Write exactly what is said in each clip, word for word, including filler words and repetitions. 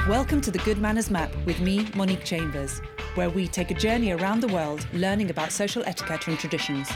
Welcome to the Good Manners Map with me, Monique Chambers, where we take a journey around the world learning about social etiquette and traditions.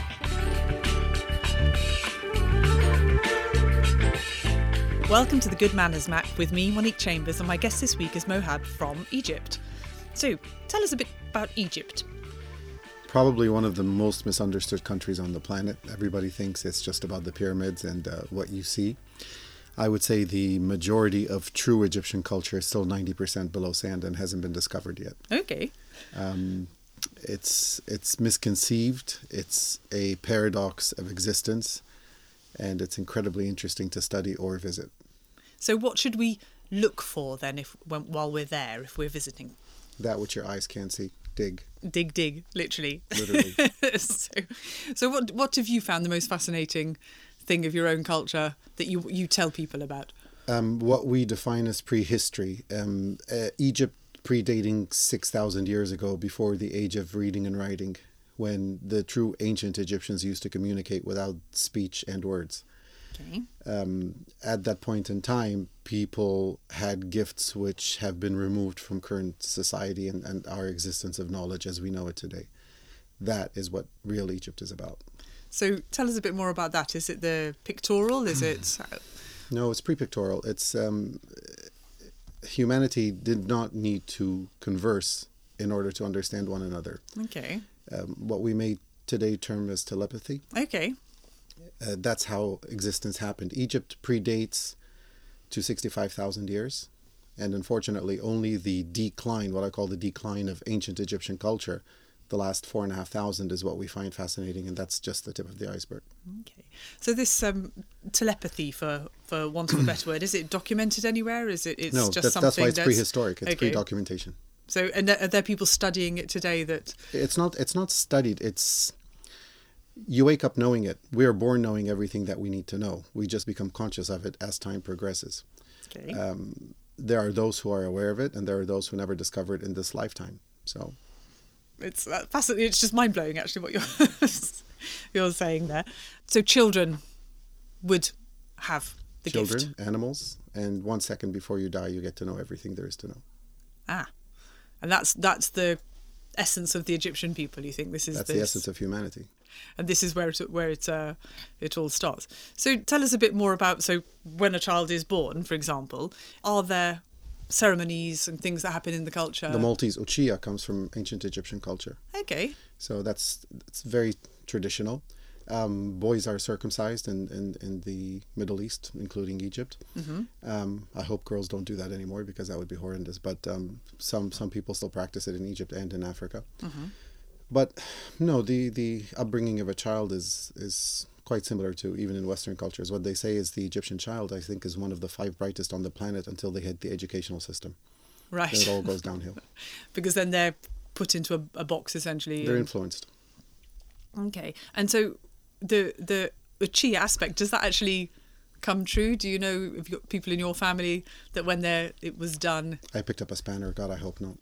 Welcome to the Good Manners Map with me, Monique Chambers, and my guest this week is Mohab from Egypt. So, tell us a bit about Egypt. Probably one of the most misunderstood countries on the planet. Everybody thinks it's just about the pyramids and uh, what you see. I would say the majority of true Egyptian culture is still ninety percent below sand and hasn't been discovered yet. Okay. Um, it's it's misconceived. It's a paradox of existence, and it's incredibly interesting to study or visit. So what should we look for then if when, while we're there, if we're visiting? That which your eyes can't see. Dig. Dig, dig, literally. Literally. so, so what what have you found the most fascinating thing of your own culture that you you tell people about? Um, what we define as prehistory. Um, uh, Egypt predating six thousand years ago, before the age of reading and writing, when the true ancient Egyptians used to communicate without speech and words. Okay. Um, at that point in time, people had gifts which have been removed from current society and, and our existence of knowledge as we know it today. That is what real Egypt is about. So tell us a bit more about that. Is it the pictorial? Is it... No, it's pre-pictorial. It's um, humanity did not need to converse in order to understand one another. Okay. Um, what we may today term as telepathy. Okay. Uh, that's how existence happened. Egypt predates to sixty-five thousand years. And unfortunately, only the decline, what I call the decline of ancient Egyptian culture, the last four and a half thousand is what we find fascinating. And that's just the tip of the iceberg. Okay. So this um, telepathy, for, for want of a better word, is it documented anywhere? Is it it's no, just that, something that's why it's that's... prehistoric. It's okay. pre-documentation. So, and are there people studying it today that... It's not, it's not studied. It's... You wake up knowing it. We are born knowing everything that we need to know. We just become conscious of it as time progresses. Okay. Um, there are those who are aware of it, and there are those who never discover it in this lifetime. So, it's uh, fascinating. It's just mind blowing, actually, what you're you're saying there. So, children would have the children, gift. animals, and one second before you die, you get to know everything there is to know. Ah, and that's that's the essence of the Egyptian people. You think this is that's this... the essence of humanity. And this is where it where it uh, it all starts. So tell us a bit more about, so when a child is born, for example, are there ceremonies and things that happen in the culture? The Maltese Uchiya comes from ancient Egyptian culture. Okay. So that's it's very traditional. Um, boys are circumcised in, in, in the Middle East, including Egypt. Mm-hmm. Um, I hope girls don't do that anymore because that would be horrendous. But um, some some people still practice it in Egypt and in Africa. Mm-hmm. But no, the, the upbringing of a child is is quite similar to even in Western cultures. What they say is the Egyptian child, I think, is one of the five brightest on the planet until they hit the educational system. Right. Then it all goes downhill. Because then they're put into a, a box, essentially. They're and... influenced. Okay. And so the the Uchiya aspect, does that actually come true? Do you know if you've got people in your family that when they're, it was done... I picked up a spanner. God, I hope not.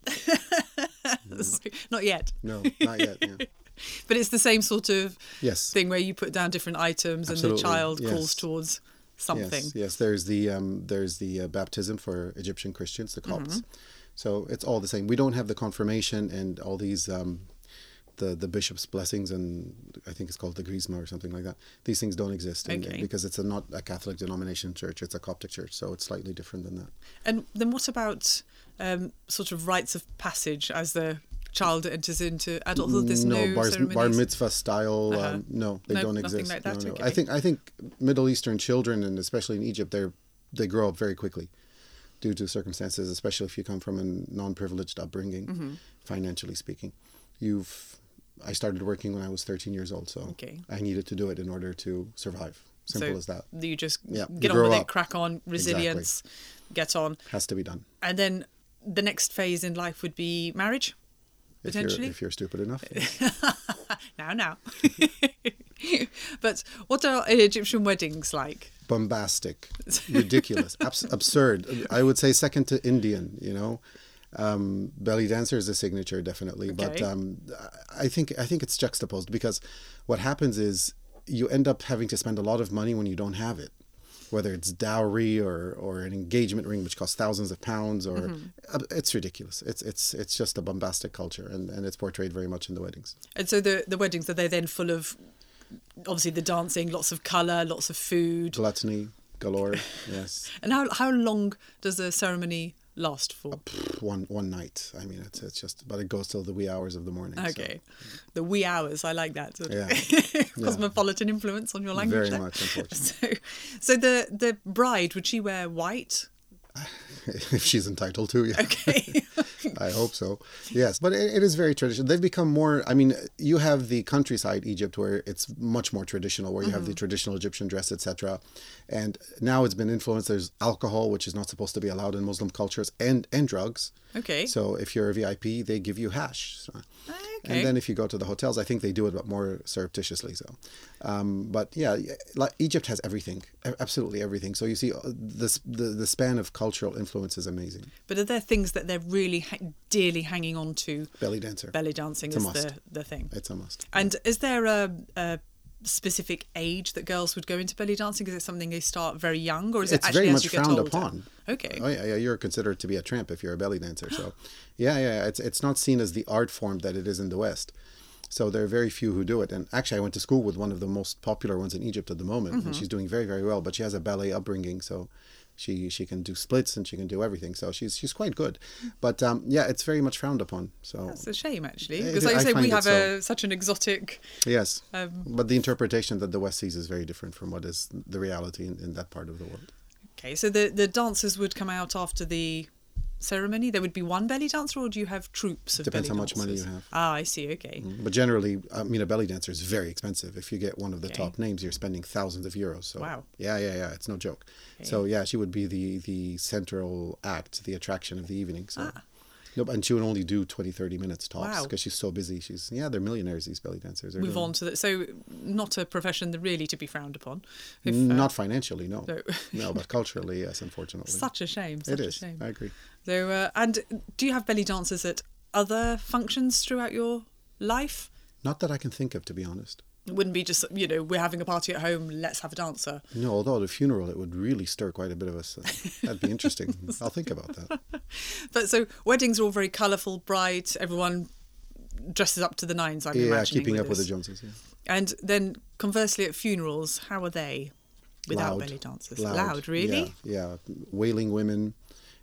Not yet. No, not yet. Yeah. But it's the same sort of yes. thing where you put down different items Absolutely. And the child yes. calls towards something. Yes, yes. There's the um, there's the uh, baptism for Egyptian Christians, the Copts. Mm-hmm. So it's all the same. We don't have the confirmation and all these um, the the bishop's blessings, and I think it's called the Grisma or something like that. These things don't exist in, okay. because it's a, not a Catholic denomination church. It's a Coptic church, so it's slightly different than that. And then what about um, sort of rites of passage as the child enters into adulthood? There's no, no bar, ceremonies? bar mitzvah style. Uh-huh. Um, no, they no, don't nothing exist. Like that? No, no. Okay. I think I think Middle Eastern children, and especially in Egypt, they they grow up very quickly due to circumstances, especially if you come from a non-privileged upbringing, mm-hmm. financially speaking. You've I started working when I was thirteen years old, so okay. I needed to do it in order to survive. Simple so as that. You just yeah, get you on with up. it, crack on, resilience, exactly. Get on. Has to be done. And then the next phase in life would be marriage, if potentially? You're, if you're stupid enough. now, now. But what are Egyptian weddings like? Bombastic, ridiculous, abs- absurd. I would say second to Indian, you know. Um, belly dancer is a signature, definitely. Okay. But um, I think I think it's juxtaposed because what happens is you end up having to spend a lot of money when you don't have it. whether it's dowry or, or an engagement ring which costs thousands of pounds, or mm-hmm. it's ridiculous. It's it's it's just a bombastic culture, and, and it's portrayed very much in the weddings. And so the the weddings, are they then full of obviously the dancing, lots of colour, lots of food, gluttony galore? Yes. And how how long does the ceremony last for? Uh, one one night. I mean, it's it's just, but it goes till the wee hours of the morning. Okay, so. The wee hours. I like that. Sort of yeah. Cosmopolitan yeah. influence on your language. Very there. much, unfortunately. So, so the the bride, would she wear white? If she's entitled to, yeah. Okay. I hope so. Yes, but it, it is very traditional. They've become more, I mean, you have the countryside Egypt where it's much more traditional, where you mm-hmm. have the traditional Egyptian dress, et cetera. And now it's been influenced. There's alcohol, which is not supposed to be allowed in Muslim cultures, and, and drugs. Okay. So if you're a V I P, they give you hash. So. Okay. And then if you go to the hotels, I think they do it, but more surreptitiously. So, um, but yeah, like Egypt has everything, absolutely everything. So you see, the the, the span of cultural influence is amazing. But are there things that they're really ha- dearly hanging on to? Belly dancer. Belly dancing it's is the the thing. It's a must. And is there a, a specific age that girls would go into belly dancing? Is it something they start very young, or is it's it actually very as much you get frowned older? upon? Okay. Oh yeah, yeah, you're considered to be a tramp if you're a belly dancer. So, yeah, yeah, it's it's not seen as the art form that it is in the West. So there are very few who do it. And actually, I went to school with one of the most popular ones in Egypt at the moment, mm-hmm. and she's doing very, very well. But she has a ballet upbringing, so she she can do splits and she can do everything. So she's she's quite good. But um, yeah, it's very much frowned upon. So that's a shame, actually, it, because like you I say, we have so. a such an exotic. Yes, um, but the interpretation that the West sees is very different from what is the reality in, in that part of the world. Okay, so the the dancers would come out after the ceremony. There would be one belly dancer, or do you have troops of Depends belly how much dancers? money you have. Ah, I see. Okay. Mm. But generally, I mean, a belly dancer is very expensive. If you get one of the Okay. top names, you're spending thousands of euros. So Wow. Yeah, yeah, yeah. It's no joke. Okay. So yeah, she would be the the central act, the attraction of the evening. So. Ah. Nope, and she would only do twenty, thirty minutes tops Wow. because she's so busy. She's yeah, they're millionaires. These belly dancers. They're Move doing- on to that. So, not a profession that really to be frowned upon. If, uh, Not financially, no. no. No, but culturally, yes, unfortunately. Such a shame. Such It a is. shame. I agree. So, uh, and do you have belly dancers at other functions throughout your life? Not that I can think of, to be honest. It wouldn't be just, you know, we're having a party at home, let's have a dancer. No, although at a funeral it would really stir quite a bit of us. Uh, that'd be interesting. I'll think about that. But so weddings are all very colourful, bright. Everyone dresses up to the nines, I'm Yeah, imagining. keeping with up with the this. Joneses. Yeah. And then conversely at funerals, how are they without Loud. belly dancers? Loud, really? Yeah, yeah. Wailing women.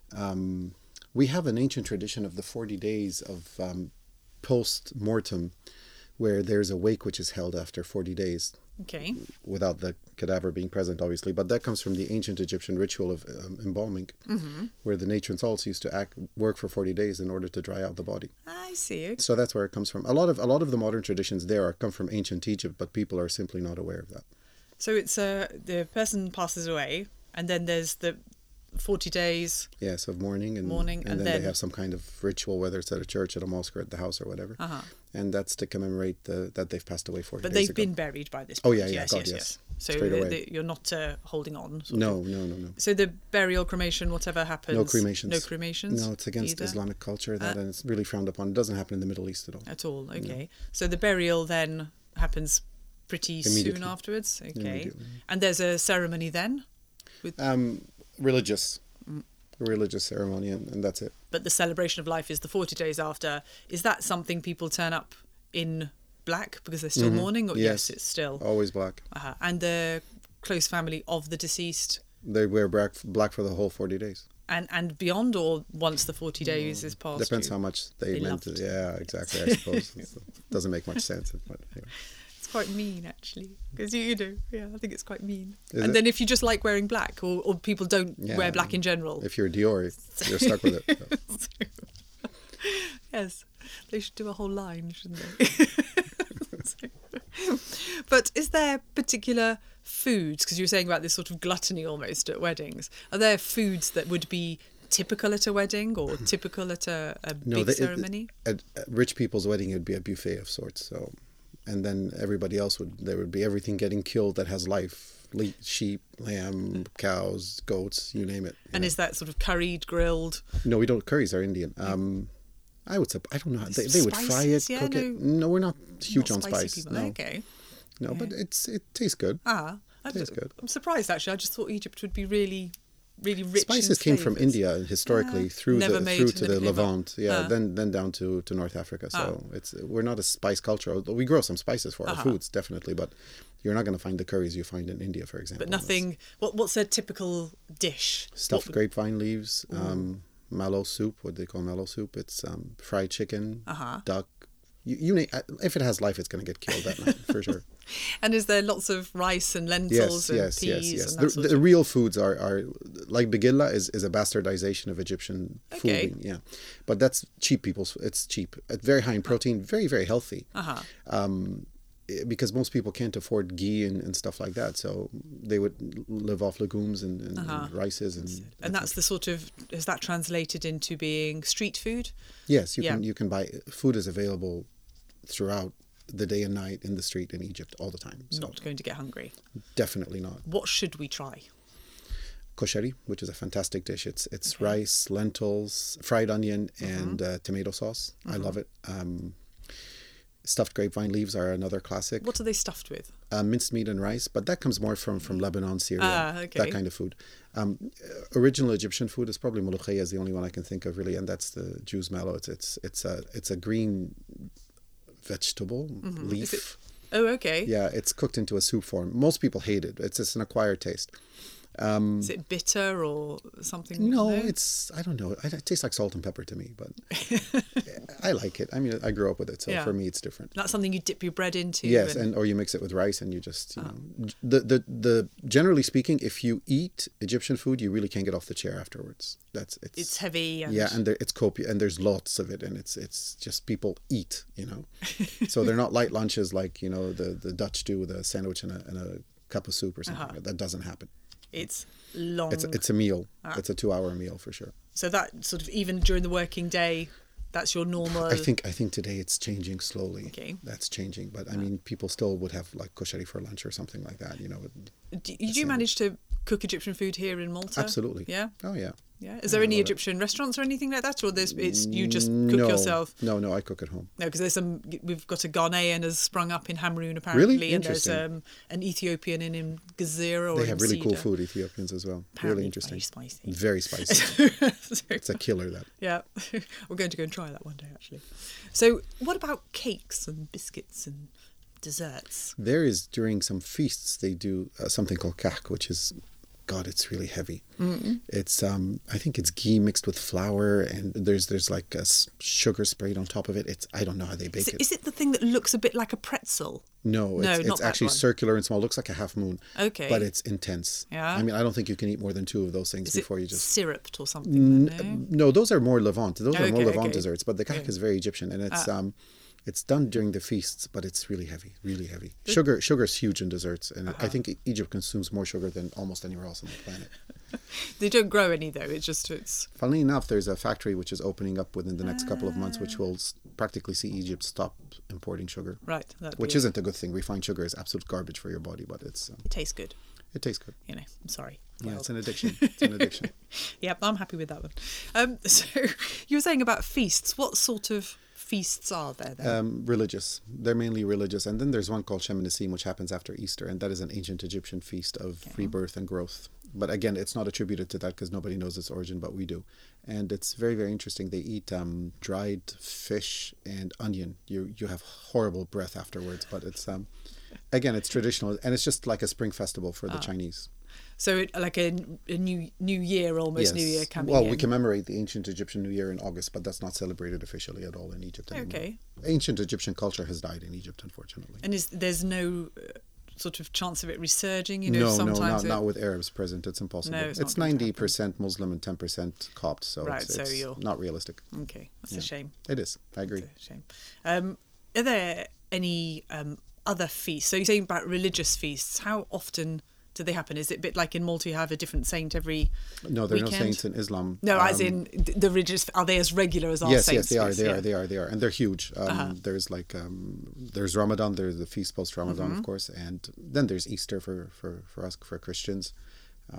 Um, we have an ancient tradition of the forty days of um, post-mortem, where there's a wake which is held after forty days. Okay. Without the cadaver being present, obviously. But that comes from the ancient Egyptian ritual of um, embalming, Mm-hmm. where the nature salts used to act, work for forty days in order to dry out the body. I see. Okay. So that's where it comes from. A lot of a lot of the modern traditions there are, come from ancient Egypt, but people are simply not aware of that. So it's uh, the person passes away, and then there's the forty days. Yes, of mourning, and, Mourning, and, and then, then- they have some kind of ritual, whether it's at a church, at a mosque, or at the house, or whatever. Uh-huh. And that's to commemorate the, that they've passed away forty But days they've ago. been buried by this Oh, point. yeah, yeah, yes, God, yes, yes. yes. So Straight the, away. the, you're not uh, holding on. sort No, of. no, no, no. So the burial, cremation, whatever happens. No cremations. No cremations. No, it's against either? Islamic culture, that, Uh, and it's really frowned upon. It doesn't happen in the Middle East at all. At all. Okay. So the burial then happens pretty soon Immediately. afterwards. Okay. Immediately. And there's a ceremony then, Um, religious, Mm. religious ceremony, and, and that's it. but the celebration of life is the forty days after. Is that something people turn up in black because they're still Mhm. mourning? Or yes. Yes. it's still. Always black. Uh-huh. And the close family of the deceased. They wear black, black for the whole forty days. And and beyond, or once the forty days is passed? Depends you- how much they, they meant to. loved. Yeah, exactly. I suppose it doesn't make much sense. But anyway. It's quite mean, actually, because you, you know, yeah, I think it's quite mean. Is and it? then if you just like wearing black, or, or people don't Yeah. wear black in general. If you're Dior, you're stuck with it. So- yes, they should do a whole line, shouldn't they? So- but is there particular foods, because you were saying about this sort of gluttony almost at weddings, are there foods that would be typical at a wedding or typical at a, a No, big they- it- ceremony? At, at rich people's wedding, it would be a buffet of sorts. So, and then everybody else would there would be everything getting killed that has life: Le- sheep, lamb, cows, goats, you name it. And Yeah. is that sort of curried, grilled? No, we don't. Curries are Indian. Um, I would. sup- I don't know. They, they would fry it, Spices, yeah, cook it. no- No, we're not huge Not on spicy spice. people. No, Okay. no, but it's it tastes good. Ah, I It is good. I'm surprised actually. I just thought Egypt would be really, really rich. Spices in came from flavours. India historically Yeah. through Never the made through to the anything about- Levant, yeah, Ah. then then down to, to North Africa. So Ah. it's we're not a spice culture. Although we grow some spices for our Uh-huh. foods, definitely, but you're not going to find the curries you find in India, for example. But nothing. What what's a typical dish? Stuffed What- grapevine leaves, um, mallow soup, what they call mallow soup. It's um, fried chicken, Uh-huh. duck. You, you na- if it has life, it's going to get killed that night for sure. And is there lots of rice and lentils Yes, and yes, peas yes, yes. and The, that sort the of? real foods are, are like begilla is, is a bastardization of Egyptian Okay. food. Yeah, but that's cheap people's. It's cheap. It's very high in protein, very very healthy. Uh-huh. Um, eh, because most people can't afford ghee and, and stuff like that, so they would live off legumes and, and, Uh-huh. and rices and. And that's the sort of, is that translated into being street food? Yes, you Yeah. can you can buy food is available throughout the day and night in the street in Egypt all the time. So Not going to get hungry. definitely not. What should we try? Kosheri, which is a fantastic dish. It's it's Okay. rice, lentils, fried onion, and uh, tomato sauce. I love it. Um, stuffed grapevine leaves are another classic. What are they stuffed with? Uh, minced meat and rice, but that comes more from, from Lebanon, Syria, Ah, okay. that kind of food. Um, uh, original Egyptian food is probably molokhia is the only one I can think of really, and that's the Jew's mallow. It's it's it's a it's a green vegetable leaf. Is it- Oh, okay. Yeah, it's cooked into a soup form. Most people hate it. It's it's an acquired taste. Um, Is it bitter or something? no, it's I don't know. It, it tastes like salt and pepper to me, but I like it. I mean, I grew up with it, so Yeah. for me, it's different. That's something you dip your bread into. Yes, and- and or you mix it with rice, and you just you Oh. know j- the the the generally speaking, if you eat Egyptian food, you really can't get off the chair afterwards. That's it's it's heavy. And yeah, and there, it's copious, and there's lots of it, and it's it's just people eat, you know. So they're not light lunches like you know the the Dutch do with a sandwich and a, and a cup of soup or something. Uh-huh. That doesn't happen. it's long. It's it's a meal. Ah. It's a two hour meal for sure. So that sort of even during the working day, that's your normal. I think I think today it's changing slowly. Okay. That's changing, but I mean, people still would have like kosheri for lunch or something like that. You know. Do, did you manage to cook Egyptian food here in Malta? Absolutely. Yeah. Oh yeah. Yeah. Is there I any love it. Egyptian restaurants or anything like that, or there's it's you just cook no, yourself? No, no, I cook at home. No, because there's some. We've got a Ghanaian has sprung up in Hamroon apparently, Really? and there's Interesting. um, an Ethiopian in, in Gezira or They in have really cool Sida. food, Ethiopians as well. Apparently really interesting. very spicy. Very spicy. So- It's a killer. That. Yeah, we're going to go and try that one day actually. So, what about cakes and biscuits and desserts? There is during some feasts they do uh, something called kak, which is, God, it's really heavy. Mm-hmm. It's um, I think it's ghee mixed with flour, and there's there's like a s- sugar sprayed on top of it. It's I don't know how they bake Is it, it. is it the thing that looks a bit like a pretzel? No, No, it's, not it's that actually one. circular and small. Looks like a half moon. Okay. But it's intense. Yeah? I mean, I don't think you can eat more than two of those things Is before it you just. syruped or something? No? No, those are more Levant. Those are more Okay, Levant okay. desserts. But the kak Yeah. is very Egyptian, and it's Ah. um, it's done during the feasts, but it's really heavy, really heavy. Sugar, sugar is huge in desserts, and Uh-huh. I think Egypt consumes more sugar than almost anywhere else on the planet. They don't grow any though. It's just it's Funnily enough, there's a factory which is opening up within the next couple of months, which will s- practically see Egypt stop importing sugar, right. That'd which be- isn't a good thing. Refined sugar is absolute garbage for your body, but it's um, It tastes good. it tastes good. You know. I'm sorry. Yeah, Well, it's an addiction. It's an addiction. Yep, I'm happy with that one. Um, so you were saying about feasts. What sort of feasts are there then? Um, religious. They're mainly religious. And then there's one called Shem Nessim, which happens after Easter, and that is an ancient Egyptian feast of Okay. rebirth and growth. But again, it's not attributed to that because nobody knows its origin, but we do. And it's very, very interesting. They eat um, dried fish and onion. You you have horrible breath afterwards, but it's um, again, it's traditional, and it's just like a spring festival for the Ah. Chinese. So it, like a, a new New Year, almost New Year coming Well, in. we commemorate the ancient Egyptian New Year in August, but that's not celebrated officially at all in Egypt anymore. Okay. Ancient Egyptian culture has died in Egypt, unfortunately. And is there's no uh, sort of chance of it resurging? You know, no, no, sometimes not, it- not with Arabs present. It's impossible. No, it's it's not going to ninety percent Muslim and ten percent Copt, so Right, it's, so it's you're- not realistic. Okay, that's a Yeah. shame. It is. I agree. That's a shame. Um, are there any um, other feasts? So you're saying about religious feasts. How often do they happen? Is it a bit like in Malta you have a different saint every No, there are no weekend? saints in Islam. No, as Um, in th- the religious. Are they as regular as our yes, saints? yes, they are. feasts? They Yeah. are. They are. They are, and they're huge. Um, Uh-huh. There's like um, there's Ramadan. There's the feast post Ramadan, Mm-hmm. of course, and then there's Easter for for for us for Christians. Um,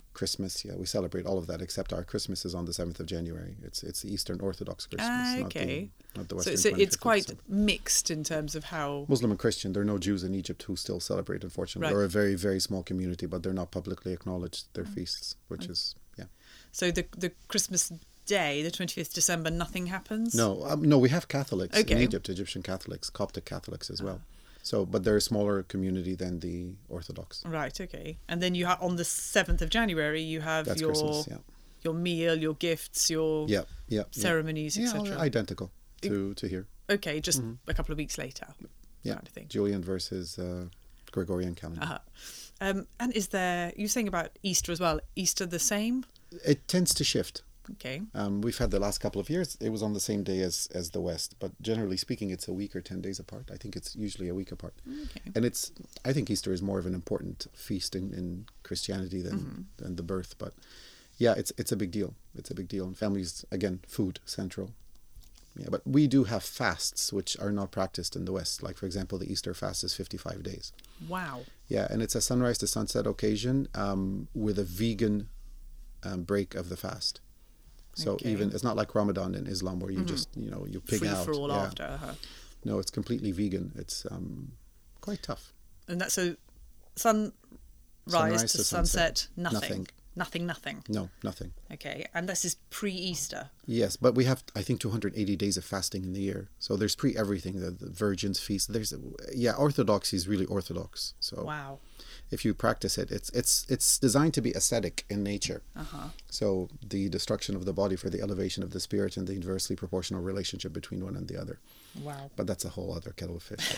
Christmas, yeah, we celebrate all of that, except our Christmas is on the seventh of January. It's it's the Eastern Orthodox Christmas, Ah, not okay. the, not the So, Western so it's twenty-fifth, quite so. mixed in terms of how. Muslim and Christian. There are no Jews in Egypt who still celebrate, unfortunately. Right. Or a very, very small community, but they're not publicly acknowledged, their feasts, which Okay. is, yeah. So the the Christmas day, the twenty-fifth December, nothing happens? No, um, no, we have Catholics in Okay. Egypt, Egyptian Catholics, Coptic Catholics as well. So, but they're a smaller community than the Orthodox. Right, okay. And then you have on the seventh of January, you have That's your Christmas, yeah. your meal, your gifts, your Yeah, yeah. ceremonies, yeah, et cetera. yeah, identical to, to here. Okay, just Mhm. a couple of weeks later. Yeah, Kind of thing. Julian versus uh, Gregorian calendar. Uh-huh. Um, and is there, you were saying about Easter as well, Easter the same? It tends to shift. Okay. Um, we've had the last couple of years, it was on the same day as, as the West, but generally speaking, it's a week or ten days apart. I think it's usually a week apart. Okay. And it's, I think Easter is more of an important feast in, in Christianity than, Mhm. than the birth, but yeah, it's it's a big deal. It's a big deal. And families, again, food central. Yeah, but we do have fasts which are not practiced in the West. Like, for example, the Easter fast is fifty-five days. Wow. Yeah, and it's a sunrise to sunset occasion um, with a vegan um, break of the fast. So Okay. even it's not like Ramadan in Islam where you Mhm. just, you know, you pig Free out. for all yeah. after. Uh-huh. No, it's completely vegan. It's um, quite tough. And that's so sunrise Sunrise to, to sunset, sunset, nothing. nothing. Nothing, nothing. No, nothing. Okay. And this is pre-Easter. Yes, but we have, I think, two hundred eighty days of fasting in the year. So there's pre everything, the, the Virgin's Feast. There's, yeah, Orthodoxy is really Orthodox. So Wow. if you practice it, it's it's it's designed to be ascetic in nature. Uh-huh. So the destruction of the body for the elevation of the spirit and the inversely proportional relationship between one and the other. Wow. But that's a whole other kettle of fish.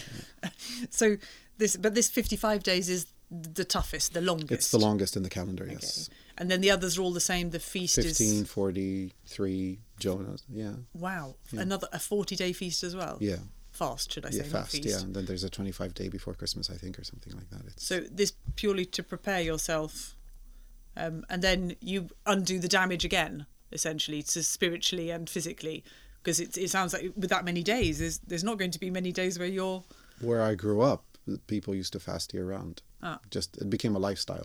So this, but this fifty-five days is the toughest, the longest. It's the longest in the calendar, yes. Okay. And then the others are all the same. The feast fifteen, is forty-three, Jonah. Yeah. wow. Yeah. Another a forty-day feast as well. Yeah. Fast, should I say? Yeah, not fast. feast. Yeah. And then there's a twenty-five day before Christmas, I think, or something like that. It's So this purely to prepare yourself, um, and then you undo the damage again, essentially, to spiritually and physically, because it it sounds like with that many days, there's there's not going to be many days where you're. where I grew up, people used to fast year round. Ah. Just it became a lifestyle.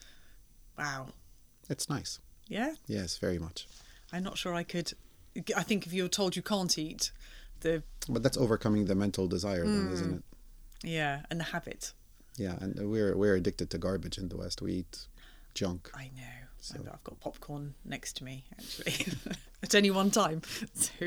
Wow. It's nice. Yeah, Yes, very much. I'm not sure I could. I think if you're told you can't eat, the But that's overcoming the mental desire, then, Mm. isn't it? yeah, and the habit. Yeah, and we're we're addicted to garbage in the West. We eat junk. I know. So- I've I've got popcorn next to me actually at any one time. So,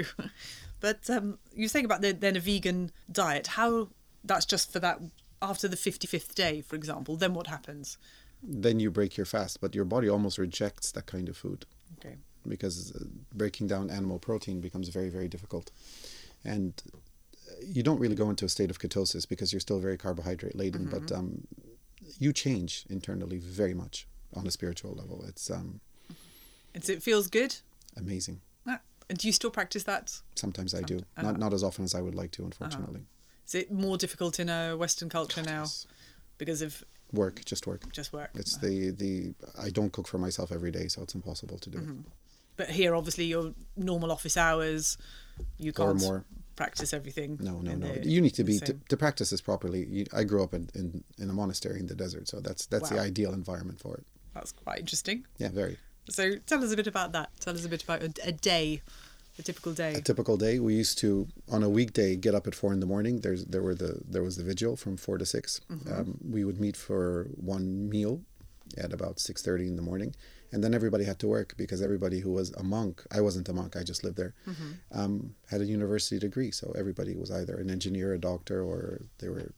but um, you're saying about the, then a vegan diet. How that's just for that after the fifty-fifth day, for example. Then what happens? Then you break your fast, but your body almost rejects that kind of food Okay. because uh, breaking down animal protein becomes very very difficult, and uh, you don't really go into a state of ketosis because you're still very carbohydrate laden. But um, you change internally very much on a spiritual level. It's um, And so it feels good. amazing. Ah, and do you still practice that? Sometimes I do, Uh-huh. not not as often as I would like to, unfortunately. Is it more difficult in a Western culture now Yes. because of Work, just work. just work? It's the the I don't cook for myself every day, so it's impossible to do it. But here, obviously, your normal office hours, you Or can't more. practice everything. No, no, in no. the- You need to the be to, same- to practice this properly. You, I grew up in, in in a monastery in the desert, so that's that's the Wow. ideal environment for it. That's quite interesting. Yeah, very. So tell us a bit about that. Tell us a bit about a, a day, a typical day. A typical day, we used to on a weekday get up at four in the morning. There's there were the there was the vigil from four to six. Um, we would meet for one meal at about six thirty in the morning, and then everybody had to work because everybody who was a monk, I wasn't a monk, I just lived there, um, had a university degree. So everybody was either an engineer, a doctor, or they were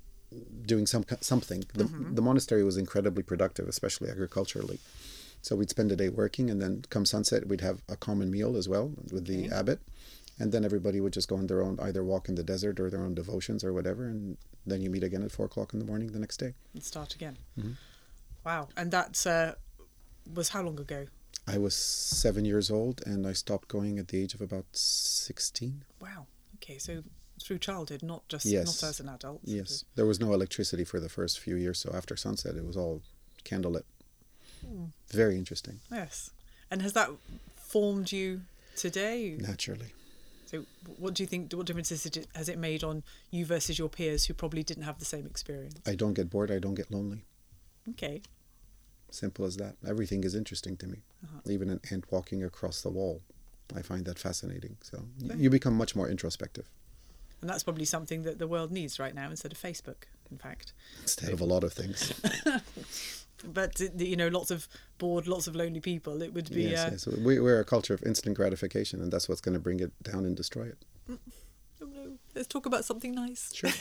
doing some something. The, the monastery was incredibly productive, especially agriculturally. So we'd spend a day working, and then come sunset, we'd have a common meal as well with the Okay. abbot. And then everybody would just go on their own, either walk in the desert or their own devotions or whatever. And then you meet again at four o'clock in the morning the next day. And start again. Mhm. Wow. And that uh, was how long ago? I was seven years old, and I stopped going at the age of about sixteen. Wow. Okay. So through childhood, not just Yes. not as an adult. Yes. There was no electricity for the first few years. So after sunset, it was all candlelit. Very interesting, Yes. And has that formed you today? naturally. So what do you think, what difference has it, has it made on you versus your peers who probably didn't have the same experience? I don't get bored. I don't get lonely. Okay. Simple as that. Everything is interesting to me. Uh-huh. Even an ant walking across the wall. I find that fascinating. So y- you become much more introspective. And that's probably something that the world needs right now instead of Facebook, in fact. Instead of a lot of things. But, you know, lots of bored, lots of lonely people. It would be... Yes, uh... yes. We, we're a culture of instant gratification, and that's what's going to bring it down and destroy it. Oh, no. Let's talk about something nice. Sure.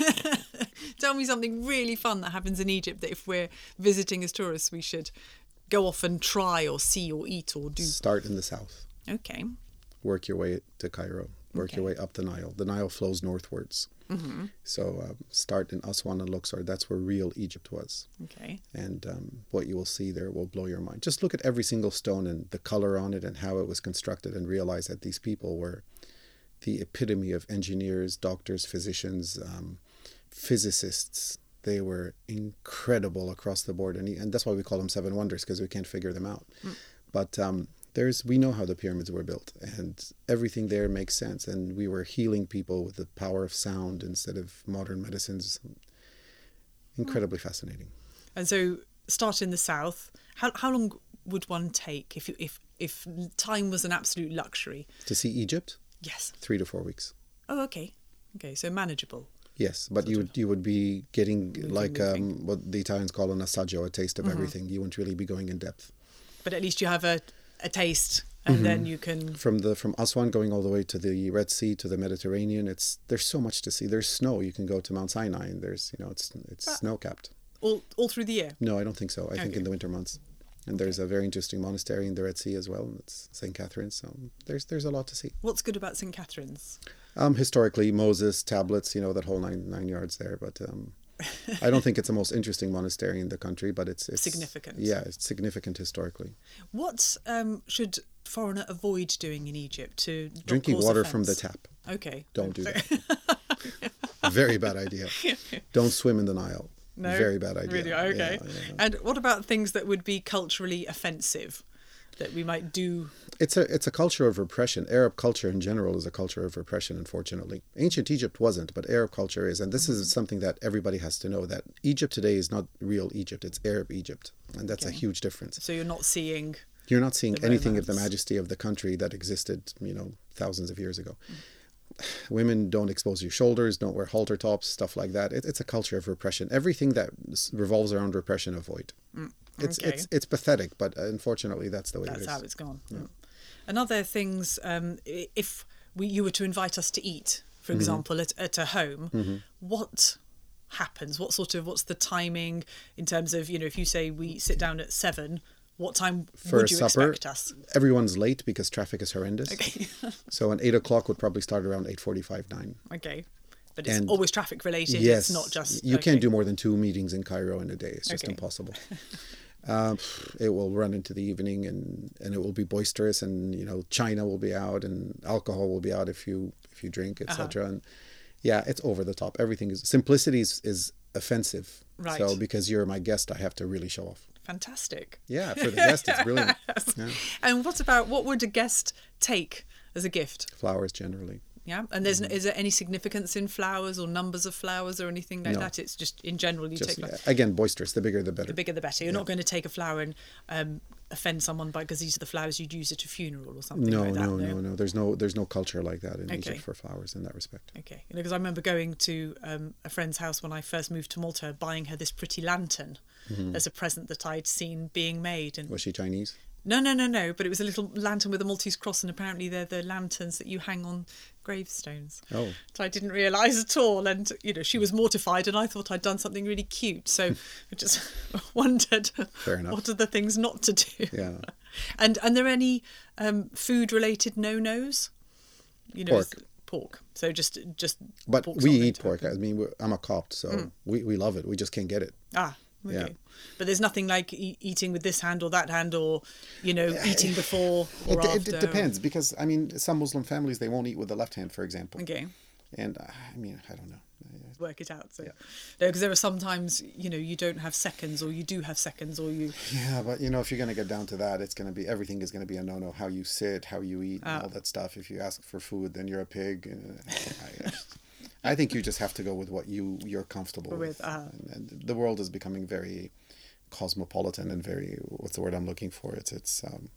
Tell me something really fun that happens in Egypt that if we're visiting as tourists, we should go off and try or see or eat or do. Start in the south. Okay. Work your way to Cairo. Work Okay. your way up the Nile. The Nile flows northwards. Mm-hmm. So um, start in Aswan and Luxor. That's where real Egypt was. Okay. And um, what you will see there will blow your mind. Just look at every single stone and the color on it and how it was constructed, and realize that these people were the epitome of engineers, doctors, physicians, um, physicists. They were incredible across the board. And, and that's why we call them seven wonders, because we can't figure them out. Mm. But um, there's we know how the pyramids were built, and everything there makes sense. And we were healing people with the power of sound instead of modern medicines. Incredibly mm. fascinating. And so start in the south. How how long would one take if you, if if time was an absolute luxury? To see Egypt? Yes. Three to four weeks. Oh, okay. Okay, so manageable. Yes, but you would, you would be getting Moving, like moving. Um, what the Italians call an assaggio, a taste of Mm-hmm. everything. You wouldn't really be going in depth. But at least you have a, a taste, and Mm-hmm. then you can... From the from Aswan going all the way to the Red Sea to the Mediterranean, it's there's so much to see. There's snow. You can go to Mount Sinai, and there's you know it's it's Ah. snow capped. All all through the year? No, I don't think so. I think Okay. in the winter months. And there's a very interesting monastery in the Red Sea as well. And it's Saint Catherine's. So there's there's a lot to see. What's good about Saint Catherine's? Um, historically, Moses, tablets, you know, that whole nine nine yards there. But um, I don't think it's the most interesting monastery in the country, but it's, it's Significant. Yeah, it's significant historically. What um, should foreigner avoid doing in Egypt to not Drinking cause water offence? from the tap. Okay. Don't do that. Very bad idea. Don't swim in the Nile. No, Very bad idea. Really? Okay. Yeah, yeah. And what about things that would be culturally offensive that we might do? It's a it's a culture of repression. Arab culture in general is a culture of repression, unfortunately. Ancient Egypt wasn't, but Arab culture is. And this Mm-hmm. is something that everybody has to know, that Egypt today is not real Egypt. It's Arab Egypt. And that's Okay. a huge difference. So you're not seeing... You're not seeing the anything of the romance. majesty of the country that existed, you know, thousands of years ago. Mm. Women don't expose your shoulders, don't wear halter tops, stuff like that. It, it's a culture of repression. Everything that s- revolves around repression, avoid. Mm. It's Okay. it's it's pathetic, but unfortunately, that's the way That's it is. how it's gone. Yeah. Mm. And are there things, um, i- if we, you were to invite us to eat, for Mm-hmm. example, at, at a home, what happens? What sort of, what's the timing in terms of, you know, if you say we sit down at seven, what time For would a you supper, expect us? everyone's late because traffic is horrendous. Okay. So an eight o'clock would probably start around eight forty-five, nine. Okay. But it's And always traffic related. Yes, It's not just... you okay. can't do more than two meetings in Cairo in a day. It's just Okay. impossible. um, it will run into the evening, and, and it will be boisterous, and you know China will be out, and alcohol will be out if you if you drink, et cetera. Uh-huh. And yeah, it's over the top. Everything is simplicity is, is offensive. Right. So because you're my guest, I have to really show off. Fantastic. Yeah, for the guest, it's brilliant. Yeah. And what about, what would a guest take as a gift? Flowers generally. Yeah, and there's Mm-hmm. is there any significance in flowers or numbers of flowers or anything like No. that? It's just in general you Just, take like, again, boisterous. The bigger, the better. the bigger the better. You're Yeah. not going to take a flower and um, offend someone by because these are the flowers you'd use at a funeral or something No, like that. no, no, no. There's no, there's no culture like that in Okay. Egypt for flowers in that respect. Okay, you know, because I remember going to um, a friend's house when I first moved to Malta, buying her this pretty lantern Mm-hmm. as a present that I'd seen being made. And Was she Chinese? no, no, no, no. But it was a little lantern with a Maltese cross, and apparently they're the lanterns that you hang on gravestones. Oh. So I didn't realise at all, and you know, she was mortified, and I thought I'd done something really cute. So I just wondered, Fair enough. what are the things not to do? Yeah. And and there any um, food-related no-nos? You know, Pork. is- Pork. So just just. But pork's we not going eat to pork. happen. I mean, we're, I'm a Copt, so we, we love it. We just can't get it. Ah. Okay. Yeah. But there's nothing like e- eating with this hand or that hand, or you know, eating before or It, it, after. it depends, because, I mean, some Muslim families, they won't eat with the left hand, for example. Okay. And, uh, I mean, I don't know. Work it out. So, Yeah. no, because there are sometimes, you know, you don't have seconds, or you do have seconds, or you. Yeah, but, you know, if you're going to get down to that, it's going to be, everything is going to be a no-no. How you sit, how you eat, and Ah. all that stuff. If you ask for food, then you're a pig. Uh, I, I think you just have to go with what you, you're comfortable with. With, uh-huh. and, and the world is becoming very... cosmopolitan and very, what's the word I'm looking for? It's it's um,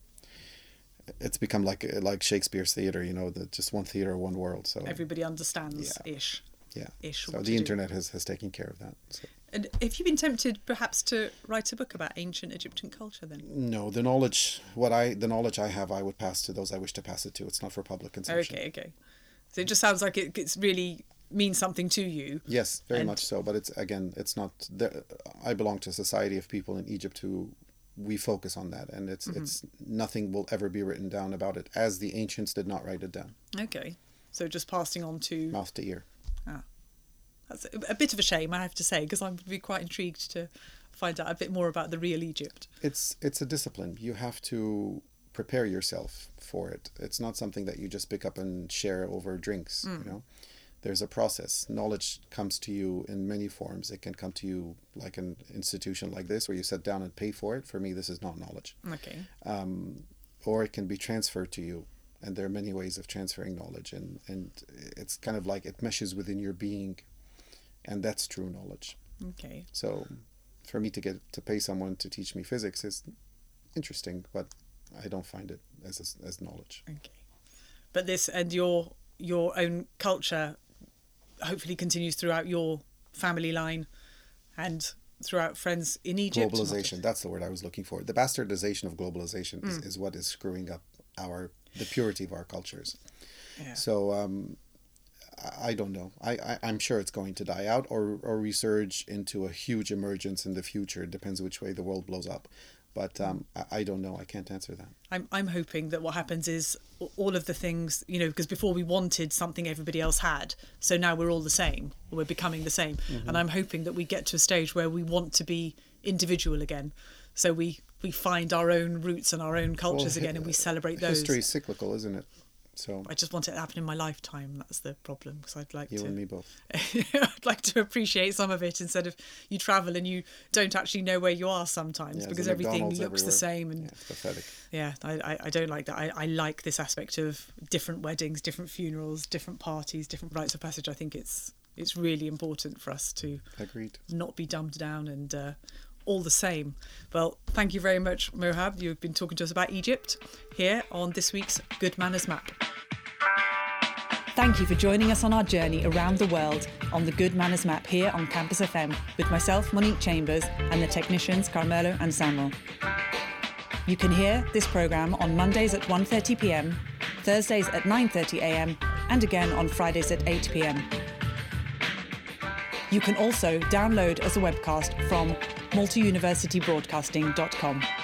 it's become like like Shakespeare's theater, you know, the just one theater, one world. So everybody understands yeah. ish. Yeah. Ish. So the internet has, has taken care of that. So. And have you been tempted perhaps to write a book about ancient Egyptian culture then? No, the knowledge what I the knowledge I have I would pass to those I wish to pass it to. It's not for public consumption. Okay, okay. So it just sounds like it it's really means something to you. Yes, very and... much so. But it's again, it's not. There, I belong to a society of people in Egypt who we focus on that, and it's mm-hmm. it's nothing will ever be written down about it, as the ancients did not write it down. Okay, so just passing on to mouth to ear. Ah, that's a bit of a shame, I have to say, because I would be quite intrigued to find out a bit more about the real Egypt. It's it's a discipline. You have to prepare yourself for it. It's not something that you just pick up and share over drinks. Mm. You know, there's a process. Knowledge comes to you in many forms. It can come to you like an institution like this, where you sit down and pay for it. For me, this is not knowledge. Okay. Um, or it can be transferred to you. And there are many ways of transferring knowledge, and, and it's kind of like it meshes within your being, and that's true knowledge. Okay. So for me to get to pay someone to teach me physics is interesting, but I don't find it as as knowledge. Okay. But this and your your own culture hopefully continues throughout your family line and throughout friends in Egypt. Globalization, that's the word I was looking for. The bastardization of globalization mm. is, is what is screwing up our the purity of our cultures. Yeah. So um, I, I don't know. I, I, I'm sure it's going to die out or, or resurge into a huge emergence in the future. It depends which way the world blows up. But um, I, I don't know. I can't answer that. I'm I'm hoping that what happens is all of the things, you know, because before we wanted something everybody else had. So now we're all the same, or we're becoming the same. Mm-hmm. And I'm hoping that we get to a stage where we want to be individual again. So we, we find our own roots and our own cultures well, again, and we celebrate those. History is cyclical, isn't it? So I just want it to happen in my lifetime. That's the problem, because I'd like you to. You and me both. I'd like to appreciate some of it instead of you travel and you don't actually know where you are sometimes yeah, because everything looks everywhere. the same. And yeah, it's pathetic. Yeah, I, I, I don't like that. I, I like this aspect of different weddings, different funerals, different parties, different rites of passage. I think it's it's really important for us to Agreed. not be dumbed down and. Uh, all the same. Well, thank you very much, Mohab. You've been talking to us about Egypt here on this week's Good Manners Map. Thank you for joining us on our journey around the world on the Good Manners Map here on Campus F M with myself, Monique Chambers, and the technicians Carmelo and Samuel. You can hear this programme on Mondays at one thirty p m, Thursdays at nine thirty a m, and again on Fridays at eight p m. You can also download as a webcast from multi university broadcasting dot com.